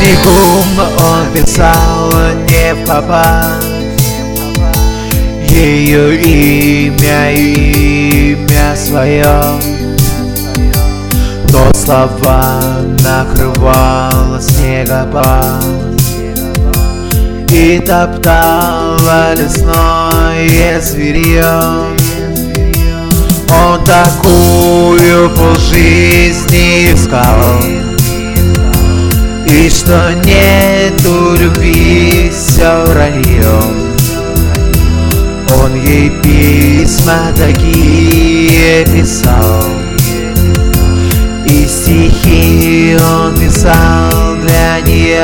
Бегом он писал не впопад ее имя и имя свое, но слова накрывал снегопад и топтало лесное зверье. Он такую полжизни искал, и что нету любви, все вранье. Он ей письма такие писал, и стихи он писал для нее.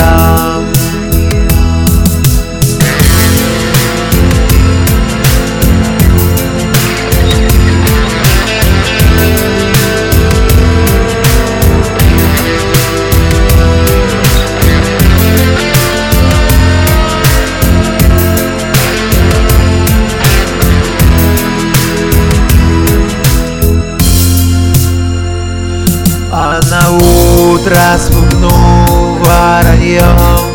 А на утро спугнув вороньем,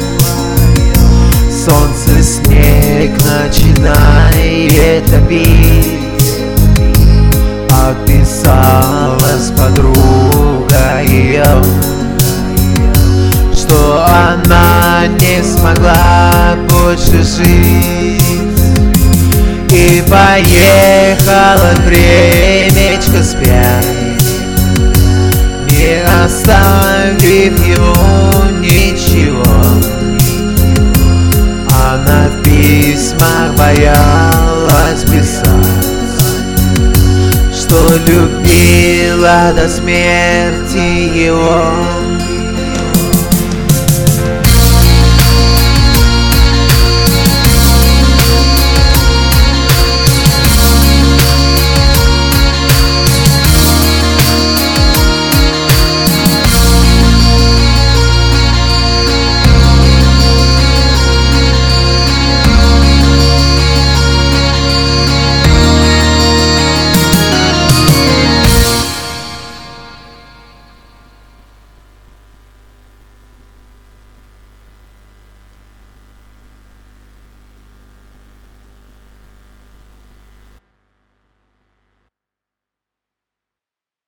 солнце снег начинает топить. Отписалась подруга ее, что она не смогла больше жить, и поехала времечко спять, не оставив ему ничего. Она в письмах боялась писать, что любила до смерти его.